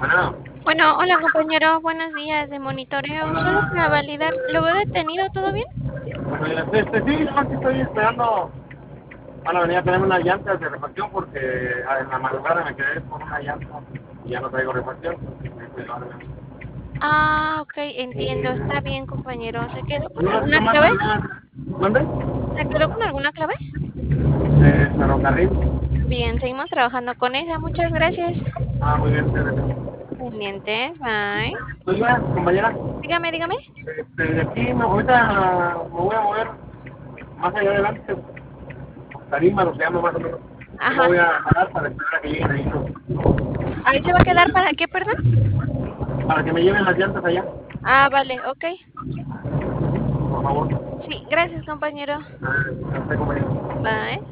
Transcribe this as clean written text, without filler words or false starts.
Bueno, Bueno, hola compañero, buenos días de monitoreo. Solo para hola. validar, ¿lo veo detenido? ¿Todo bien? Bueno, sí, no, aquí estoy esperando. Van a venir a tenerme unas llantas de refacción porque en la madrugada me quedé por una llanta y ya no traigo refacción. Ah, ok, entiendo, está bien compañero. ¿Se quedó con No, alguna no clave? manda. ¿Dónde? ¿Se quedó con alguna clave? Ferrocarril. Bien, seguimos trabajando con esa. Muchas gracias. Ah, muy bien. Pendiente, bye. Oiga, compañera, Dígame, dígame. de aquí ahorita me voy a mover más allá adelante. Tarima, lo que llamo más o menos. Yo me Ajá. voy a parar para esperar a que lleguen ahí, ¿Ahí se va a quedar para qué, perdón? para que me lleven las llantas allá, Ah, vale, ok. por favor. Sí, gracias compañero. No sé cómo Bye.